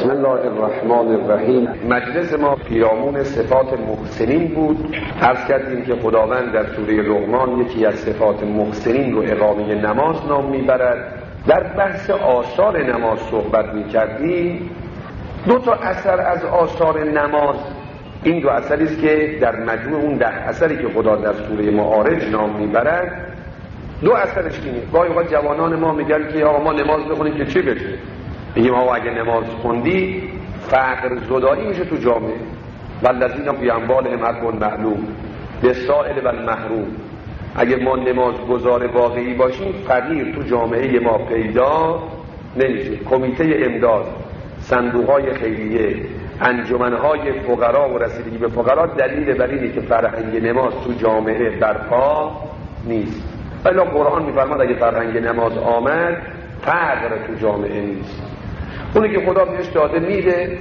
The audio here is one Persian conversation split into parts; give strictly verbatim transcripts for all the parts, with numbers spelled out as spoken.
بسم الله الرحمن الرحیم. مجلس ما پیرامون صفات محسنین بود. عرض کردیم که خداوند در سوره لقمان یکی از صفات محسنین رو اقامه نماز نام میبرد. در بحث آثار نماز صحبت میکردیم. دو تا اثر از آثار نماز، این دو اثری است که در مجموع اون ده اثری که خدا در سوره معارج نام میبرد، دو اثرش اینه. گاهی اوقات جوانان ما میگن که آقا ما نماز بخونیم که چی بشه؟ میگیم آقا اگه نماز خوندی فقر زدایی میشه تو جامعه. والذین فی اموالهم حق معلوم للسائل و المحروم. اگه ما نماز گزار واقعی باشیم فقیر تو جامعه ما پیدا نمیشه. کمیته امداد، صندوق‌های خیریه، انجمن‌های فقرا و رسیدگی به فقرا دلیل بر اینه که فرهنگ نماز تو جامعه برپا نیست. ولی قرآن میفرماد اگه فرهنگ نماز آمد فقر تو جامعه نیست. اونی که خدا بهش داده میده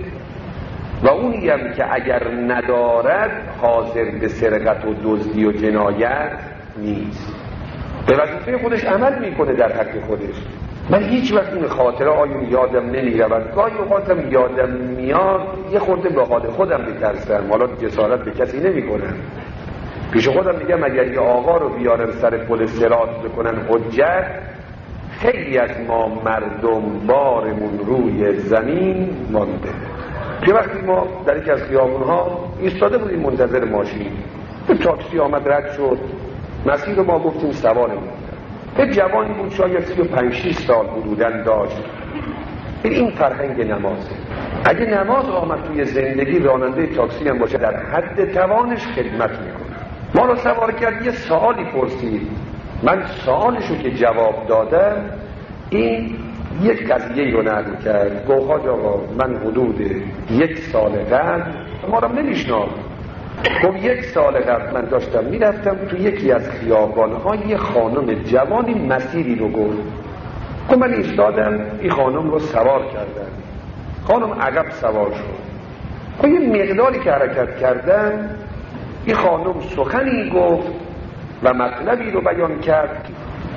و اونی هم که اگر ندارد حاضر به سرقت و دزدی و جنایت نیست. به وظیفه خودش عمل میکنه در حق خودش. من هیچ وقت این خاطره آیون یادم نمیرود. گاهی اوقاتم یادم میاد یه خورده به حال خودم میترسم. حالا جسارت به کسی نمیکنم. پیش خودم میگم اگر یه آقا رو بیارن سر پل صراط بکنن حجت، خیلی از ما مردم بارمون روی زمین مانده. که وقتی ما در یکی از خیابونها ایستاده بودیم منتظر ماشین، به تاکسی آمد رد شد، مسیر رو ما گفتیم سوارمون. یه جوانی بود شاید سی و پنج شش سال حدوداً داشت. این فرهنگ نمازه. اگه نماز آمد توی زندگی، راننده تاکسی هم باشه در حد توانش خدمت میکنه. ما رو سوار کرد، یه سوالی پرسید. من سوالشو که جواب دادم این یک قضیه رو نقل کرد. گفت حاج آقا من حدود یک سال قبل، ما رو نمیشناخت، گفت یک سال قبل من داشتم میرفتم تو یکی از خیابان‌ها، یه خانم جوانی مسیری رو گفت. گفت من ایستادم، این خانم رو سوار کردن. خانم عقب سوار شد. گفت یه مقداری که حرکت کردن، این خانم سخنی گفت و مطلبی رو بیان کرد.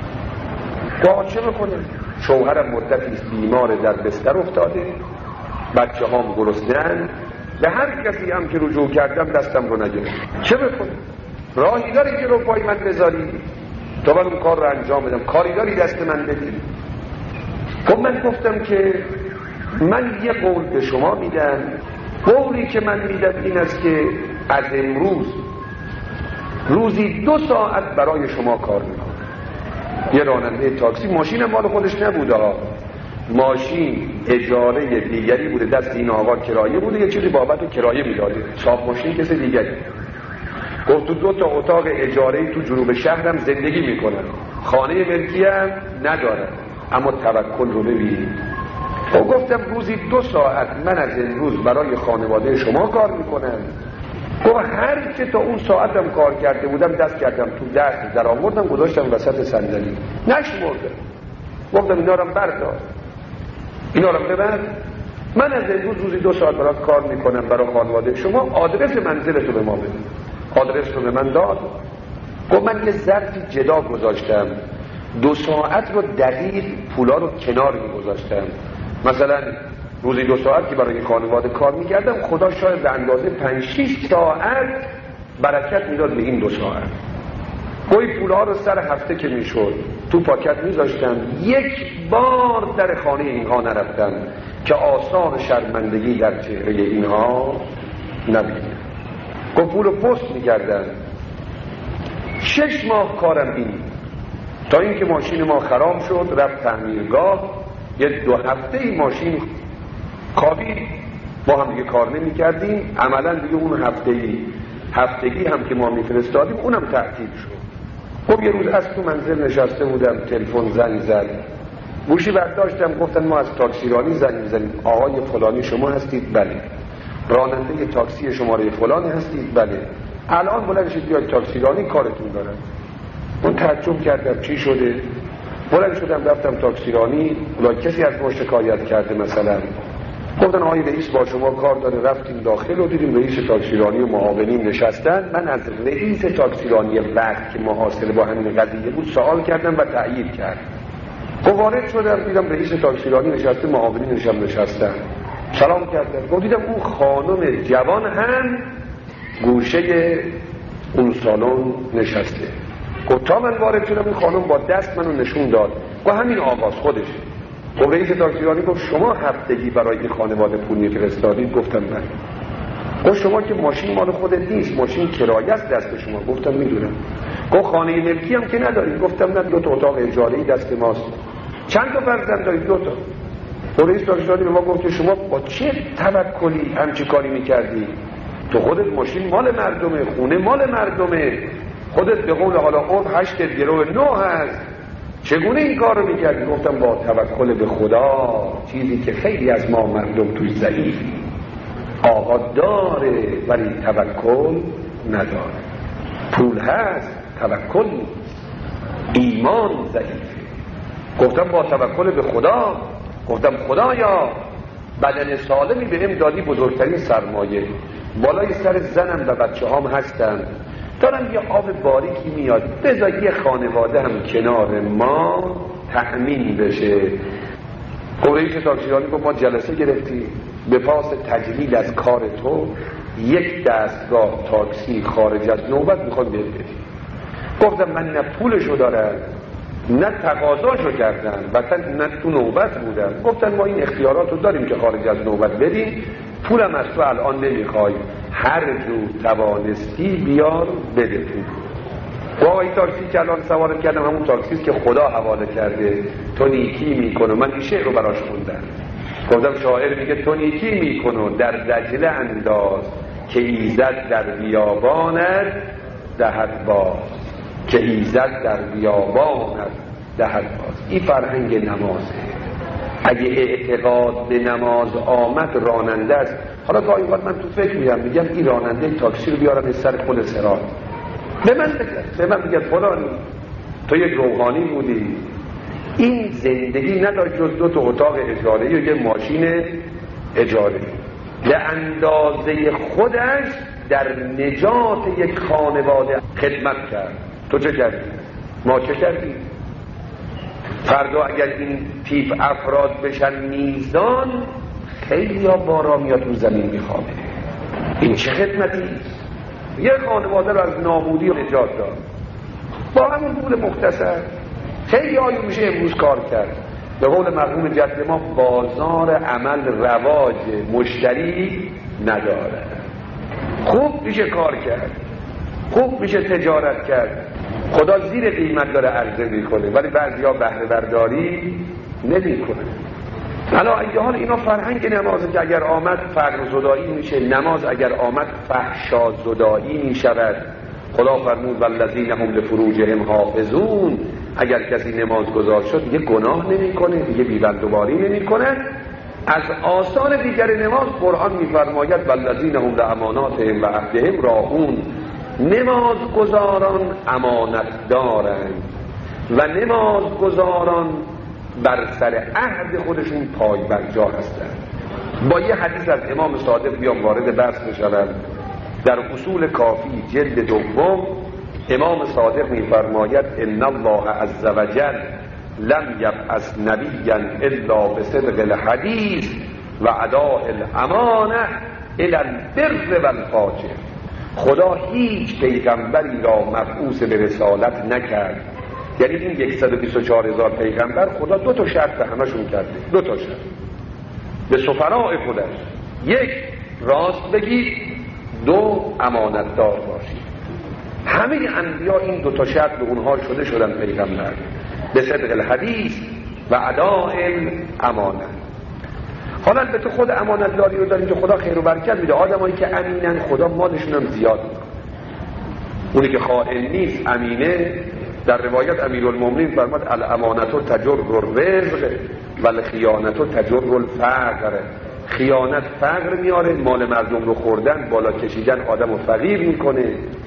گفت چه بکنم؟ شوهرم مدتی بیمار در بستر افتاده، بچه هام گرسنه‌اند، به هر کسی هم که رجوع کردم دستم رو نگرفت. چه بکنم؟ راهی داری که رو پای من بذاری تا من اون کار رو انجام بدم؟ کاری داری دست من بدی؟ خب من گفتم که من یه قول به شما میدم. قولی که من میدم این است که از امروز روزی دو ساعت برای شما کار میکنم. یه راننده تاکسی، ماشین مال خودش نبوده ها، ماشین اجاره دیگری بوده، دست این آقا کرایه بوده، یه چیزی بابت کرایه میداده، صاحب ماشین کسی دیگری. گفت تو دو تا اتاق اجاره تو جنوب شهرم زندگی میکنم، خانه ملکی هم ندارم، اما توکل رو ببینید. و گفتم روزی دو ساعت من از امروز برای خانواده شما کار میکنم. گفت هر که تا اون ساعتم کار کرده بودم دست کردم تو دست در آوردم گذاشتم وسط صندلی، نشمردم. گفتم اینا رو بردار، اینا رو ببر، من از امروز روزی دو ساعت برات کار میکنم برای خانواده شما، آدرس منزلتو به ما بده. آدرس رو به من داد. گفت من یه ظرفی جدا گذاشتم، دو ساعت رو دقیق پولا رو کنار میگذاشتم. مثلا روزی دو ساعت که برای خانواده کار میکردم، خدا شاید به اندازه پنج شش ساعت برکت میداد به این دو ساعت. گوی پولها رو سر هفته که میشد تو پاکت میذاشتم، یک بار در خانه اینها نرفتم که آثار شرمندگی در چهره اینها نبینم. گفت پول پست میکردم. شش ماه کارم این، تا اینکه ماشین ما خراب شد، رفت تعمیرگاه. یه دو هفته ای ماشین کابی با هم دیگه کار نمی کردیم. عملا دیگه اون هفته ای هفتگی هم که ما میفرستادیم اونم تعطیل شد. خب یه روز از تو منزل نشسته بودم، تلفن زنگ زد، گوشی برداشتم، گفتن ما از تاکسیرانی زنگ میزنیم. آقای فلانی شما هستید؟ بله. راننده تاکسی شماره فلان هستید؟ بله. الان بلند شید بیاید تاکسیرانی، کارتون دارم. من تعجب کردم چی شده؟ بلند شدم رفتم تاکسیرانی. ولی کسی از ما شکایت کرده مثلا؟ گفتن آقای رئیس با شما کار داره. رفتیم داخل و دیدیم رئیس تاکسیرانی و معاونین نشستن. من از رئیس تاکسیرانی وقت که محاصره با همین قضیه بود سوال کردم و تأیید کرد. وارد شدم دیدم رئیس تاکسیرانی نشسته، معاونین نشم نشستن. سلام کردم. گفت دیدم اون خانم جوان هم گوشه اون سالن نشسته. گفت تا من وارد شدم این خانم با دست منو نشون داد. گفت همین آغاز خودش. گفت رئیس تاکسیرانی گفت شما هفتگی برای این خانواده پول میفرستادید؟ گفتم نه. گفت شما که ماشین مال خودت نیست، ماشین کرایه است دست شما. گفتم میدونم. گفت خانه ملکی هم که ندارید؟ گفتم نه، دو تا اتاق اجاره‌ای دست ماست. چند تا فرزند دارید؟ دو تا. رئیس تاکسیرانی به ما گفت که شما با چه توکلی همچی کاری میکردی؟ تو خودت ماشین مال مردمه، خونه مال مردمه، خودت به قول حالا اون هشت گرو نه هست، چگونه این کار رو میکردی؟ گفتم با توکل به خدا، چیزی که خیلی از ما مردم توی ضعیف. آقا داره ولی توکل نداره. پول هست توکل نیست، ایمان ضعیفه. گفتم با توکل به خدا. گفتم خدایا بدن سالمی بهم دادی، بزرگترین سرمایه، بالای سر زنم و بچه هام هستن، دارم یه آب باریکی میاد، بذار یه خانواده هم کنار ما تأمین بشه. رئیس تاکسیرانی گفت ما جلسه گرفتیم به پاس تجلیل از کار تو یک دستگاه تاکسی خارج از نوبت میخواد بیاد بدیم. گفتم من نه پولشو دارم نه تقاضاشو کردن، مثلا نه تو نوبت بودم. گفتن ما این اختیاراتو داریم که خارج از نوبت بدیم، پولم از تو الان نمیخوای، هر جو توانستی بیار بده پول. با این تاکسی که الان سوارم کردم همون تاکسیست که خدا حواله کرده، تو نیکی میکنه. من این شعر رو براش خوندم. گفتم شاعر میگه تو نیکی میکنه در دجله انداز، که ایزد در بیابانت دهد باز، که ایزد در بیابانت دهد باز. این فرهنگ نمازه. اگه اعتقاد به نماز آمد راننده است. حالا گاهی وقت من تو فکر میگم میگم این راننده تاکسی رو بیارم به سر پل صراط، به من بگه، به من بگه فلانی تو یک روحانی بودی، این زندگی نداشت جز دو تا اتاق اجاره یا یه ماشین اجاره، به اندازه خودش در نجات یک خانواده خدمت کرد. تو چه کردی؟ ما چه کردیم؟ فردا اگر این تیپ افراد بشن میزان، خیلی ها بارا میاد رو زمین میخوابه. این چه خدمتی؟ یک خانواده رو از نابودی نجات داد با همون پول مختصر. خیلی آیو میشه امروز کار کرد. به قول مرحوم جد ما بازار عمل رواج مشتری نداره. خوب میشه کار کرد، خوب میشه تجارت کرد. خدا زیر قیمت داره عرضه میکنه، ولی بعضیا بهره برداری نمیکنه. حالا اگه حال اینا فرهنگ نمازه که اگر آمد فقر زدایی میشه، نماز اگر آمد فحشا زدایی میشود. خدا فرمود والذین هم لفروجهم حافظون. اگر کسی نماز گذار شد دیگه گناه نمیکنه، دیگه بی‌بندوباری نمیکنه. از آثار دیگر نماز قرآن میفرماید والذین هم لاماناتهم و عهدهم راعون. نماز گزاران امانت دارند و نماز گزاران بر سر عهد خودشون پای برجا هستند. با یه حدیث از امام صادق بیام وارد بحث بشوم. در اصول کافی جلد دوم امام صادق میفرماید ان الله عز وجل لم یبعث نبیا الا بصدق الحدیث و اداء الامانه الی البر والفاجر. خدا هیچ پیغمبری را مبعوث به رسالت نکرد. یعنی این صد و بیست و چهار هزار پیغمبر خدا دو تا شرط به همشون کرده. دو تا شرط به سفراء خودش: یک، راست بگید، دو، امانتدار باشید. همه انبیا این دو تا شرط به اونها شده شدن پیغمبر، به صدق الحدیث و اداء الامانه. حالا البته خود امانتداری رو داریم که خدا خیر و برکت میده. آدمایی که امینن خدا مالشون هم زیاد میکنه. اونی که خائن نیست امینه. در روایت امیرالمومنین فرمود الامانت تجر الرزق و الخیانت تجر الفقر. خیانت فقر میاره، مال مردم رو خوردن، بالا کشیدن آدم رو فقیر میکنه.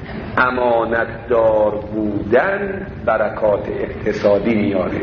امانتدار بودن برکات اقتصادی میاره.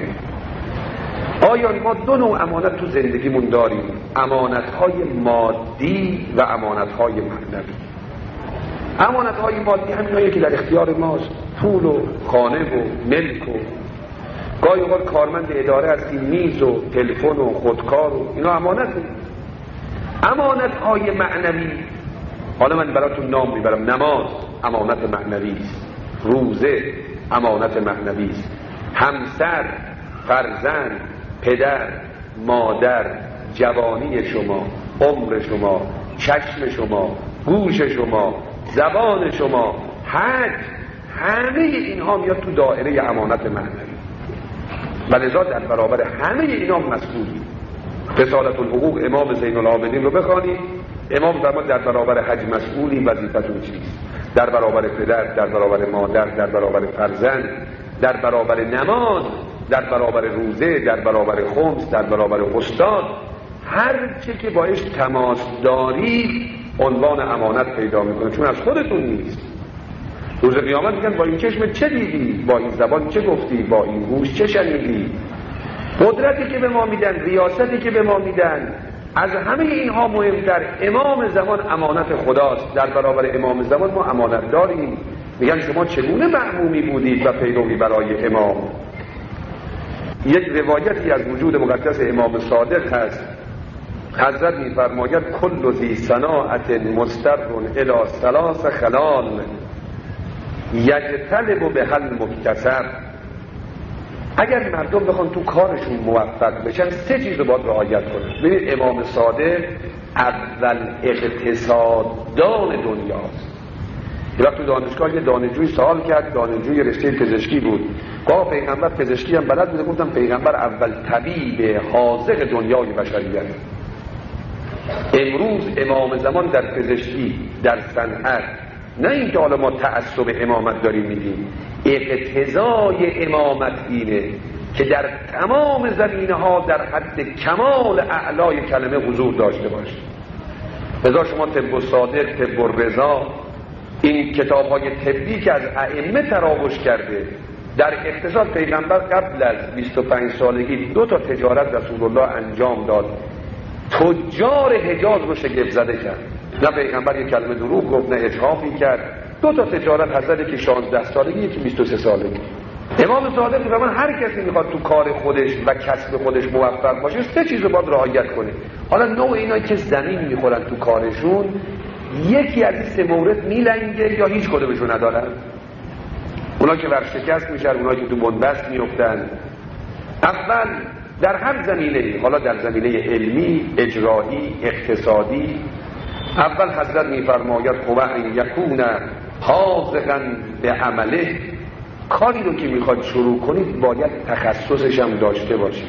آیا ما دو نوع امانت تو زندگیمون داریم؟ امانتهای مادی و امانتهای معنوی. امانتهای مادی همینایی که در اختیار ماست، پول و خانه و ملک و گاهی اوقات کارمند اداره هستیم، میز و تلفن و خودکار و اینا امانت. امانت های معنوی، حالا من براتون نام میبرم. نماز امانت معنوی است، روزه امانت معنوی است، همسر، فرزند، پدر، مادر، جوانی شما، عمر شما، چشم شما، گوش شما، زبان شما، حج، همه اینها میاد تو دایره امانت معنوی و لذا در برابر همه اینا مسئولی. رسالت الحقوق امام زین العابدین رو بخوانید، امام فرمود در برابر حج مسئولی، وظیفتون چیست؟ در برابر پدر، در برابر مادر، در برابر فرزند، در برابر نماز، در برابر روزه، در برابر خمس، در برابر استاد، هر چه که باش تماس دارید عنوان امانت پیدا میکنه، چون از خودتون نیست. روز قیامت میگن با این چشم چه دیدی، با این زبان چه گفتی، با این گوش چه شنیدی. قدرتی که به ما میدن، ریاستی که به ما میدن، از همه اینها مهمتر امام زمان امانت خداست. در برابر امام زمان ما امانت داریم. میگن شما چگونه مأمومی بودید و پیروی برای امام. یک روایتی از وجود مقدس امام صادق هست. حضرت میفرماید کل ذی صناعت مستر الی ثلاث خلال یجتلب به حل مکتسب. اگر مردم بخوان تو کارشون موفق بشن سه چیز رو باید رعایت کنن. ببینید امام صادق اول اقتصاددان دنیاست. یه وقت تو دانشگاه یه دانشجوی سوال کرد، دانشجوی رشته پزشکی بود، گفت پیغمبر پزشکی هم بلد بوده؟ گفتم پیغمبر اول طبیب حاذق دنیای بشریت. امروز امام زمان در پزشکی، در صنعت، نه اینکه حالا ما تعصب امامت داریم میگیم، اقتضای امامت اینه که در تمام زمینه ها در حد کمال اعلای کلمه حضور داشته باشه. لذا شما طب الصادق، طب الرضا، این کتاب های طبی که از ائمه تراوش کرده، در اقتصاد پیغمبر قبل از بیست و پنج سالگی دو تا تجارت رسول الله انجام داد، تجار حجاز رو شگفت زده کرد. نه پیغمبر یک کلمه دروغ گفت، نه اجحافی کرد. دو تا تجارت حضرت که شانزده سالگی، یکی بیست و سه سالگی. امام صادق فرمان هر کسی میخواد تو کار خودش و کسب خودش موفق باشه سه چیز رو باید رعایت کنه. حالا نوع اینایی که زمین میخورن تو کارشون، یکی از این سه مورد میلنگه یا هیچ کدومشو ندارن. اونا که ورشکست میشن، اونا که تو بنبست میفتن. اول در هر زمینه، حالا در زمینه علمی، اجرایی، اقتصادی، اول حضرت میفرماید هو ان یکون حاذقا به عمله، کاری رو که میخواد شروع کنید باید تخصصش هم داشته باشید.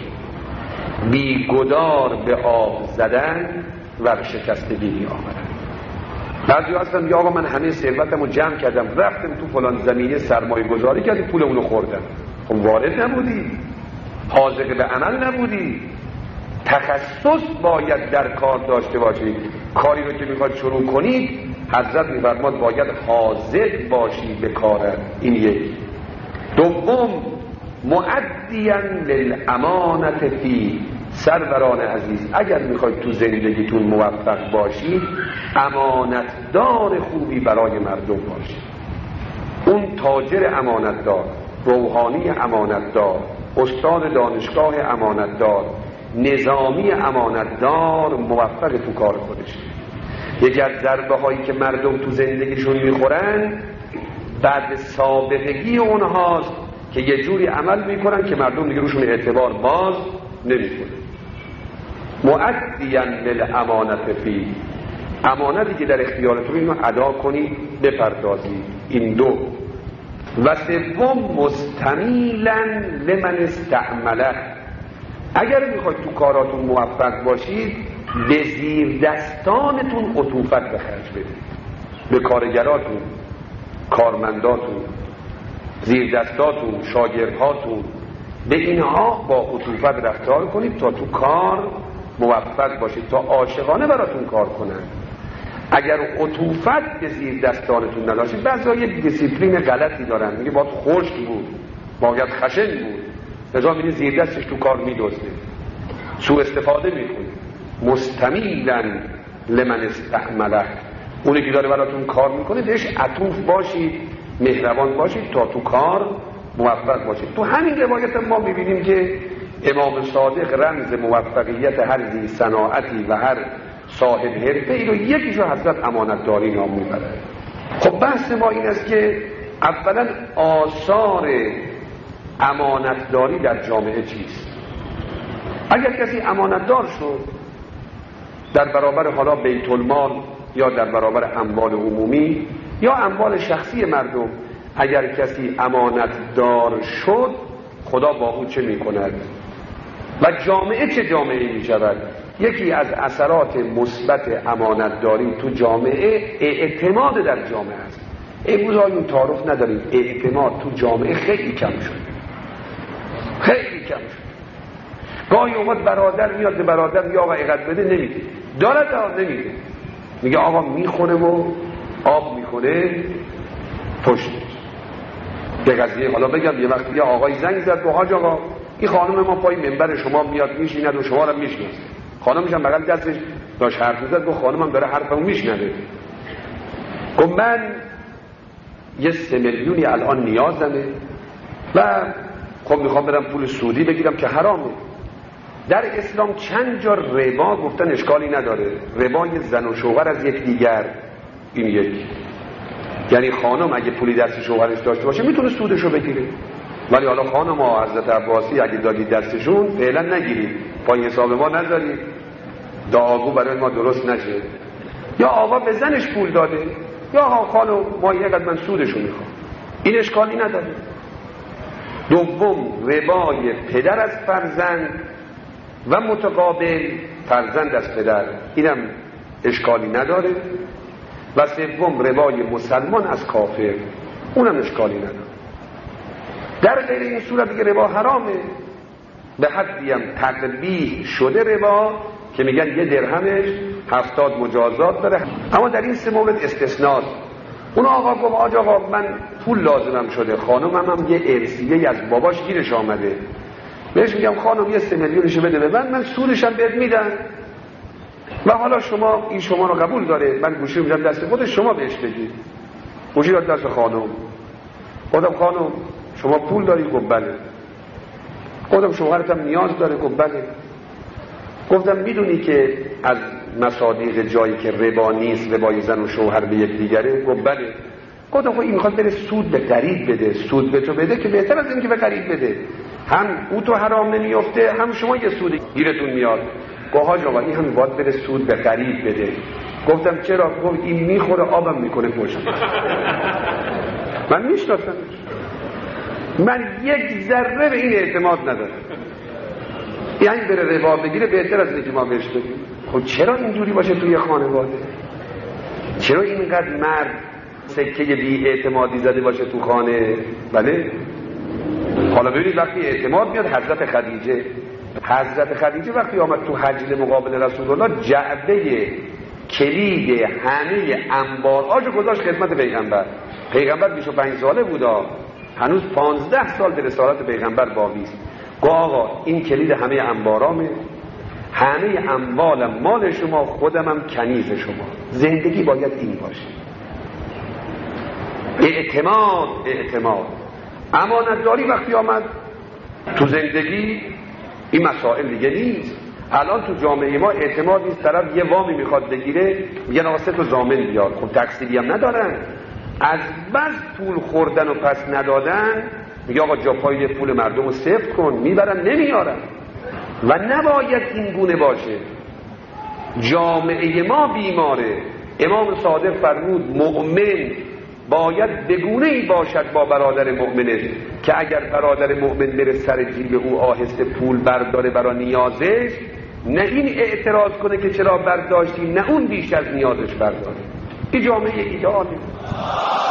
بیگدار به آب زدن و شکستگی می آمدن. بعضی هستن یا آقا من همه ثروتم رو جمع کردم رفتم تو فلان زمینه سرمایه گذاری کردی پول اونو خوردم. خب وارد نبودی، حاذق به عمل نبودی. تخصص باید در کار داشته باشید. کاری رو که میخواد شروع کنید حضرت میفرماد باید حاذق باشید به کار. این یک. دوم مؤدیا للامانت فی، سروران عزیز اگر میخواید تو زندگیتون موفق باشید امانتدار خوبی برای مردم باشید. اون تاجر امانتدار، روحانی امانتدار، استاد دانشگاه امانتدار، نظامی امانتدار موفق تو کار خودش. یکی از ضربه هایی که مردم تو زندگیشون میخورن بعد سابقگی اونهاست که یه جوری عمل میکنن که مردم دیگه روشون اعتبار باز نمیکنه. مؤدیا للامانت فی، امانتی که در اختیارتون اینو ادا کنید بپردازید. این دو. و سوم مستمیلا لمن استعمله، اگر میخواید تو کاراتون موفق باشید به زیر دستانتون عطوفت به خرج بدید، به کارگراتون، کارمنداتون، زیر دستاتون، شاگردهاتون، به اینها با عطوفت رفتار کنید تا تو کار موفق باشید، تا عاشقانه براتون کار کنن. اگر عطوفت به زیر دستانتون نداشتید، بعضا یک دیسیپلین غلطی دارن، میگه باید خشک بود، باید خشن بود، لذا میگه زیر دستش تو کار میدزده، سوء استفاده میکنه. مستمیلا لمن استعمله، اونی که داره براتون کار میکنه بهش عطوف باشید، مهربان باشید تا تو کار موفق باشید. تو همین روایت ما میبینیم که امام صادق رمز موفقیت هر ذی صناعتی و هر صاحب حرفه ای رو یکیشو حضرت امانتداری نام میبرد. خب بحث ما این است که اولا آثار امانتداری در جامعه چیست؟ اگر کسی امانتدار شد در برابر حالا بیت المال یا در برابر اموال عمومی یا اموال شخصی مردم، اگر کسی امانتدار شد خدا با او چه میکند و جامعه چه جامعه میشود؟ یکی از اثرات مثبت امانتداری تو جامعه اعتماد در جامعه است. امروز آیون تعارف نداریم، اعتماد تو جامعه خیلی کم شد، خیلی کم شد. گاهی اومد برادر میاد به برادر یا آقا اینقدر بده، نمیده، دارد ها نمیده، میگه آقا میخونه و آب میکنه پشت. یه قضیه حالا بگم، یه وقت یه آقای زنگ زد به حاج آقا این خانم ما پای منبر شما میاد میشیند و شما رو میشناسه. خانمش هم بغل دستش داشت حرف میزد، گفت خانمم داره حرفمو میشنوه. گفت من یه سه میلیونی الان نیازمه و خب میخوام برم پول سودی بگیرم که حرامه. در اسلام چند جا ربا گفتن اشکالی نداره، ربای زن و شوهر از یک دیگر. این یک، یعنی خانم اگه پولی دست شوهرش داشته باشه میتونه سودشو بگیره، ولی حالا خانم ها حضرت عباسی اگه دادید دستشون فعلا نگیرید، پای حساب ما نذارید، دعاگو برای ما درست نشه. یا آقا به زنش پول داده، یا آقا خانم ما اینقدر من سودشو میخوام، این اشکالی نداره. دوم ربای پدر از فرزند و متقابل فرزند از پدر، اینم اشکالی نداره. و سوم ربای مسلمان از کافر، اونم اشکالی نداره. در غیر این صورت دیگه ربا حرامه، به حدی هم تقبیح شده ربا که میگن یه درهمش هفتاد مجازات داره. اما در این سه مورد استثناست. اون آقا گفت آج آقا من پول لازمم شده، خانمم هم یه ارثیه از باباش گیرش آمده، بهش میگم خانم یه سه میلیونشو بده به من، من سودشم بهت میدم و حالا شما این شما رو قبول داره، من گوشی رو میدم دست خودش، شما بهش بگید. گوشی داد دست خانم، گفتم خانم شما پول داری؟ گفت بله. گفتم شوهرتم نیاز داره؟ گفت بله. گفتم میدونی که از مصادیق جایی که ربا نیست ربای زن و شوهر به یک دیگره؟ گفت بله. گفتم خب این میخواد بره سود به غریب بده، سود به تو بده که بهتر از این که به غریب بده، هم او تو حرام نمیفته هم شما یه سودی گیرتون میاد. گفت حاج آقا این هم باید بره سود به غریب بده. گفتم چرا؟ گفت این میخوره آبم میکنه پشت. من میشناسمش، من یک ذره به این اعتماد ندارم، یعنی بره ربا بگیره بهتر از اینکه ما بهش بدیم. خب چرا اینجوری باشه توی خانواده؟ چرا اینقدر مرد سکه بی اعتمادی زده باشه تو خانه؟ بله. حالا ببینید وقتی اعتماد میاد، حضرت خدیجه حضرت خدیجه وقتی آمد تو حجله مقابل رسول الله، جعبه کلید همه انبارهاشو گذاشت خدمت پیغمبر. پیغمبر بیست و پنج ساله بودا، هنوز پانزده سال به رسالت پیغمبر باقی است. گفت آقا این کلید همه انبارامه، همه اموالم مال شما، خودمم کنیز شما. زندگی باید این باشه، اعتماد اعتماد امانتداری. وقتی آمد تو زندگی این مسائل دیگه نیست. الان تو جامعه ما اعتماد نیست، طرف یه وامی میخواد بگیره میگن آقا سه تا ضامن بیار. خب تکسیلی هم ندارن، از بس پول خوردن و پس ندادن میگه آقا جا پای پول مردم رو سفت کن، میبرن نمیارن. و نباید این گونه باشه. جامعه ما بیماره. امام صادق فرمود مؤمن باید بگونه باشد با برادر مؤمنه که اگر برادر مؤمن بره سر جیب او آهسته پول برداره برای نیازش، نه این اعتراض کنه که چرا برداشتی، نه اون بیش از نیازش برداره. این جامعه ایدئاله.